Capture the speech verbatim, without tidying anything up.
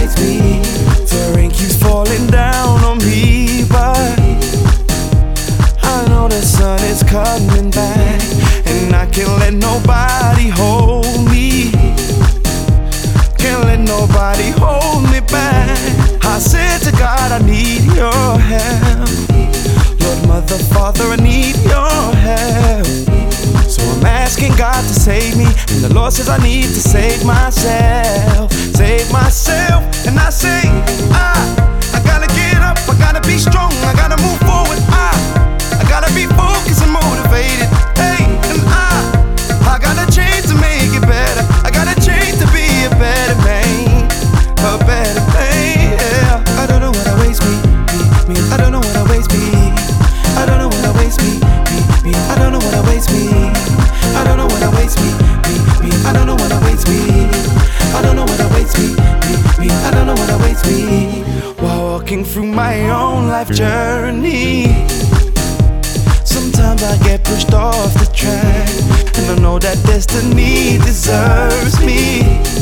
awaits me. The rain keeps falling down on me, but I know the sun is coming back, and I can't let nobody hold me. Can't let nobody hold me back. I said to God, I need your help. Lord, Mother, Father, I need your help. So I'm asking God to save me, and the Lord says I need to save myself. Save myself, and I say, ah, I gotta get up, I gotta be strong, I gotta move forward, ah, I gotta be focused and motivated, hey, and I, I gotta change to make it better, I gotta change to be a better man, a better man, yeah. I don't know what awaits me, me, me, I don't know what awaits me, I don't know what awaits me, me, me, I don't know what awaits me, I don't know what awaits me, me, me, I don't know what awaits me, I don't know what awaits me, me, me, I don't know what awaits me. While walking through my own life journey, sometimes I get pushed off the track, and I know that destiny deserves me.